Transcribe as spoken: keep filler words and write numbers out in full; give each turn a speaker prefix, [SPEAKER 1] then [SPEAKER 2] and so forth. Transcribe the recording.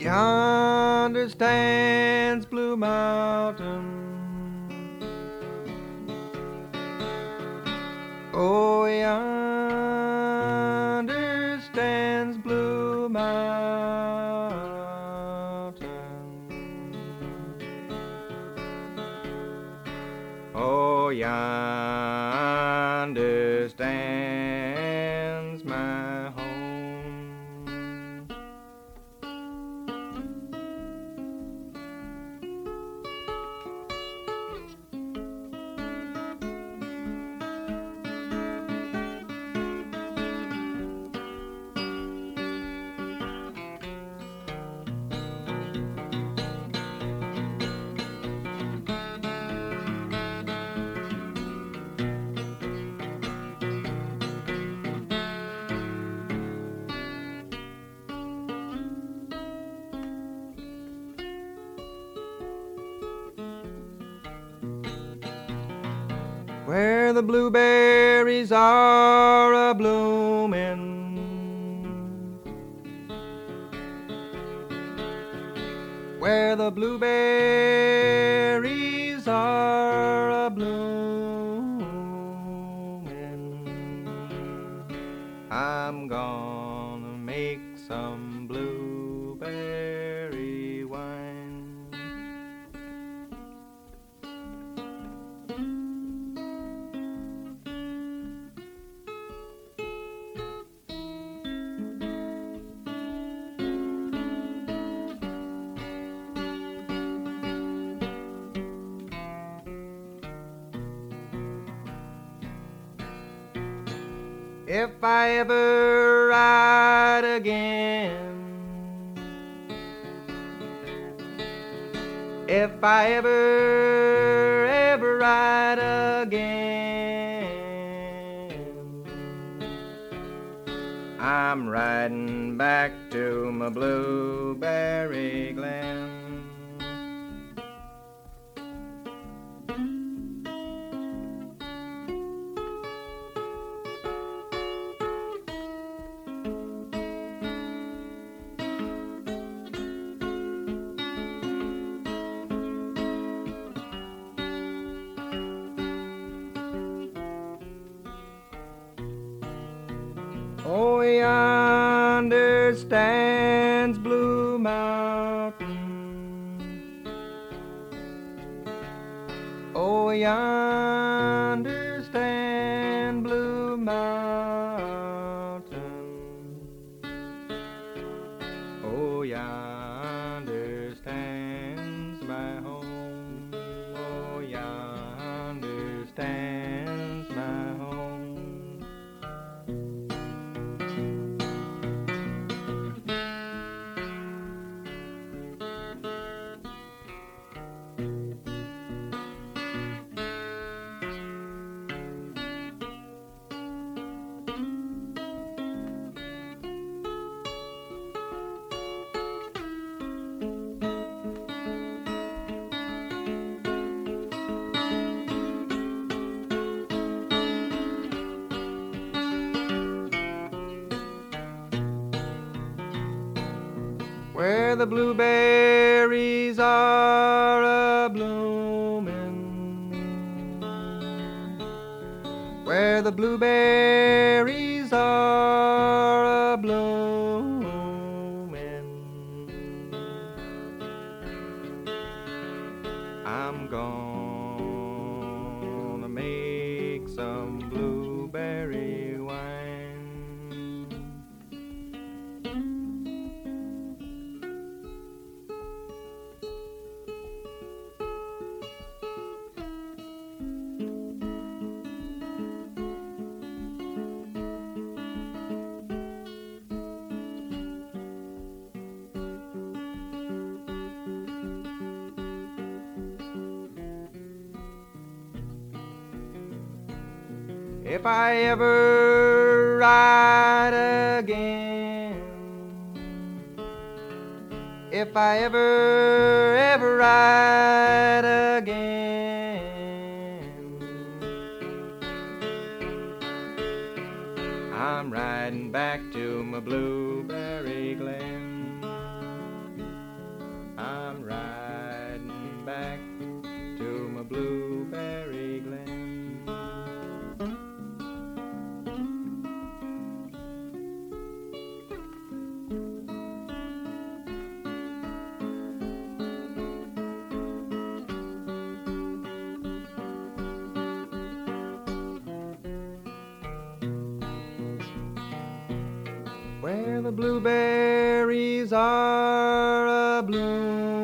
[SPEAKER 1] Yonder stands Blue Mountain. Oh, yonder stands Blue Mountain. Oh, yonder stands my home. Where the blueberries are a-bloomin', where the blueberries are a-bloomin', I'm gonna make some blueberry wine. If I ever ride again, if I ever, ever ride again, I'm riding back to my blueberry glen. Oh, yonder stands Blue Mountain. Oh, yonder stands Blue Mountain. Oh, yonder stands my home. Oh, yonder stands my home. Where the blueberries are a-bloomin', where the blueberries are a-bloomin', I'm gonna make some blueberry wine. If I ever ride again, if I ever, ever ride again, I'm riding back to my blueberry glen. back to my blueberry glen. Where the blueberries are a bloom,